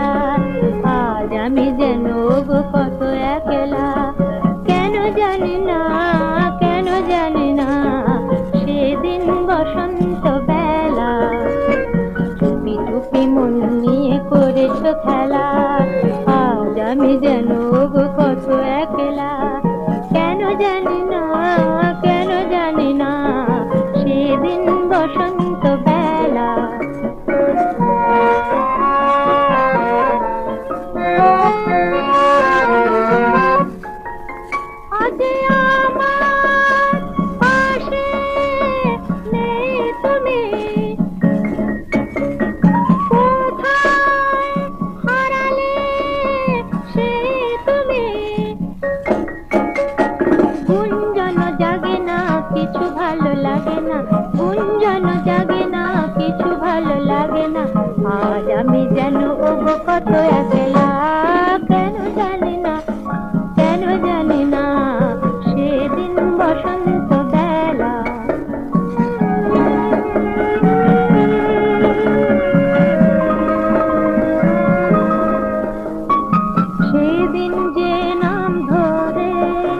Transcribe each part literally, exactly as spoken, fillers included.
আজ আমি যেন গো কত একলা, কেন জানি না কেন জানি না সেদিন বসন্ত বেলা টুপি টুপি মন নিয়ে করেছ খেলা। আজ আমি যেন গো কত একলা, কেন জানি না কেন জানি না সেদিন বসন্ত বেলা। আজ আমার পাশে নেই তুমি, কোথায় হারালে সে তুমি। গুঞ্জন জাগে না কিছু ভালো লাগে না, গুঞ্জন জাগে না কিছু ভালো লাগে না। আজ আমি যেন ওগো কত একলা, কেন জানি না কেন জানি না সেদিন বসন্ত বেলা। সেদিন যে নাম ধরে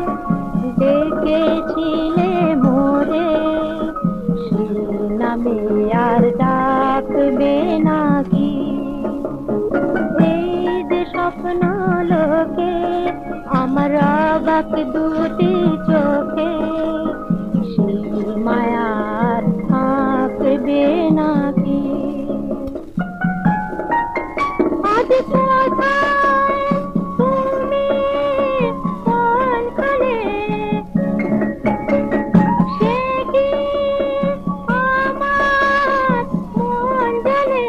ডেকেছিলে মোরে, সে নামে আর ডাকবে নাকি। এই যে স্বপ্ন লোকে আমার অবাক দুটি চোখে, সেই মায়ার থাকবে নাকি। আজ কোথায় তুমি কোনখানে, সে কি আমার মন জানে।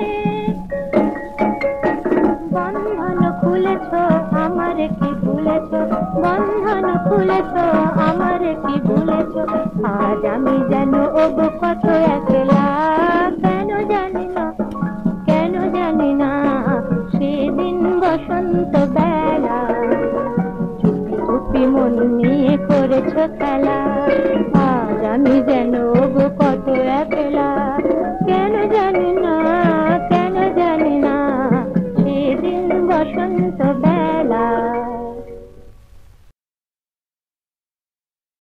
বন্ধন খুলেছ আমার কি ভুলেছ, বন্ধন খুলেছ আমার কি ভুলেছ। আজ আমি যেন ওগো কত একলা, কেন জানি না কেন জানি না সেদিন বসন্ত বেলা চুপি চুপি মন নিয়ে করেছ খেলা। আজ আমি যেন ওগো কত একলা, কেন জানি না কেন জানি না সেদিন বসন্ত বেলা।